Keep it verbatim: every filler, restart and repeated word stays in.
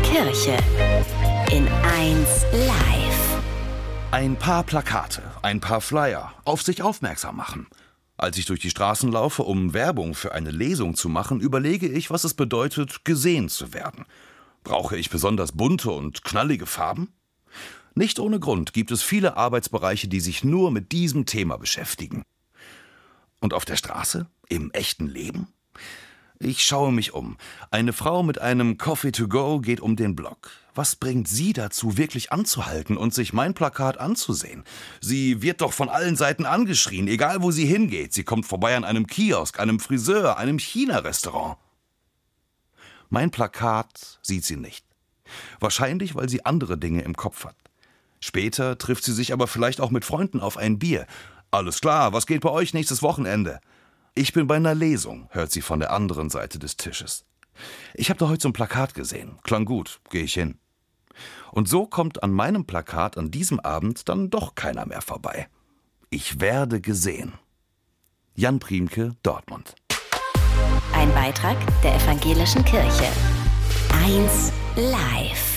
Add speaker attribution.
Speaker 1: Kirche. In eins live.
Speaker 2: Ein paar Plakate, ein paar Flyer, auf sich aufmerksam machen. Als ich durch die Straßen laufe, um Werbung für eine Lesung zu machen, überlege ich, was es bedeutet, gesehen zu werden. Brauche ich besonders bunte und knallige Farben? Nicht ohne Grund gibt es viele Arbeitsbereiche, die sich nur mit diesem Thema beschäftigen. Und auf der Straße? Im echten Leben? Ich schaue mich um. Eine Frau mit einem Coffee to go geht um den Block. Was bringt sie dazu, wirklich anzuhalten und sich mein Plakat anzusehen? Sie wird doch von allen Seiten angeschrien, egal wo sie hingeht. Sie kommt vorbei an einem Kiosk, einem Friseur, einem China-Restaurant. Mein Plakat sieht sie nicht. Wahrscheinlich, weil sie andere Dinge im Kopf hat. Später trifft sie sich aber vielleicht auch mit Freunden auf ein Bier. Alles klar, was geht bei euch nächstes Wochenende? Ich bin bei einer Lesung, hört sie von der anderen Seite des Tisches. Ich habe da heute so ein Plakat gesehen. Klang gut, gehe ich hin. Und so kommt an meinem Plakat an diesem Abend dann doch keiner mehr vorbei. Ich werde gesehen. Jan Priemke, Dortmund.
Speaker 1: Ein Beitrag der Evangelischen Kirche. eins live.